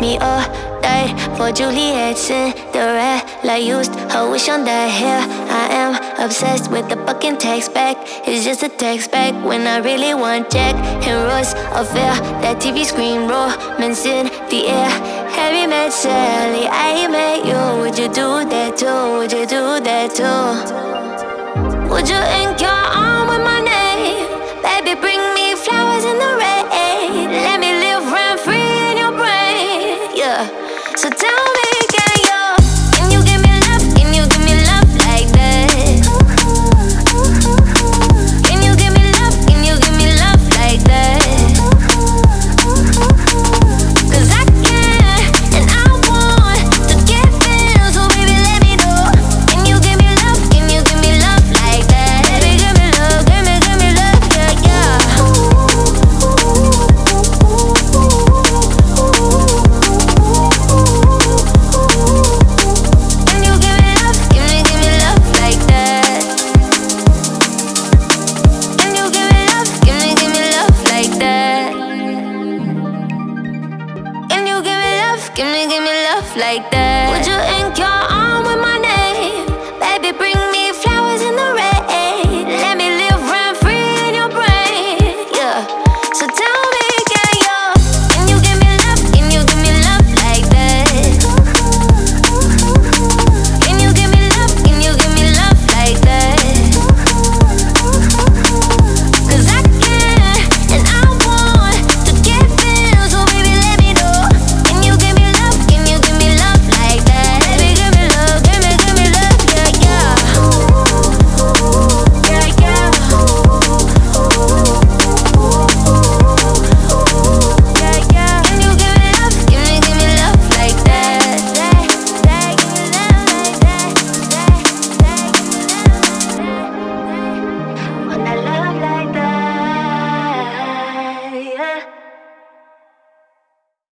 me or died for Juliet, Cinderella used her wish on that hair. I am obsessed with the fucking text back. It's just a text back when I really want Jack and Rose affair. That TV screen romance in the air. Have you met Sally? I met you. Would you do that too? Would you do that too? Would you ink your arm with my name? Baby, bring me flowers in the rain. Let me live rent free in your brain. Yeah. So tell me, can you give me love? Can you give me love like that? Can you give me love? Can you give me love like that? 'Cause I can and I want to get in, so baby let me know. Can you give me love? Can you give me love like that? Baby give me love, give me love, yeah, yeah. Can you give me love? Give me love like that? Can you give me love? Give me love like that? Can you give me love? Give me love like that? Would you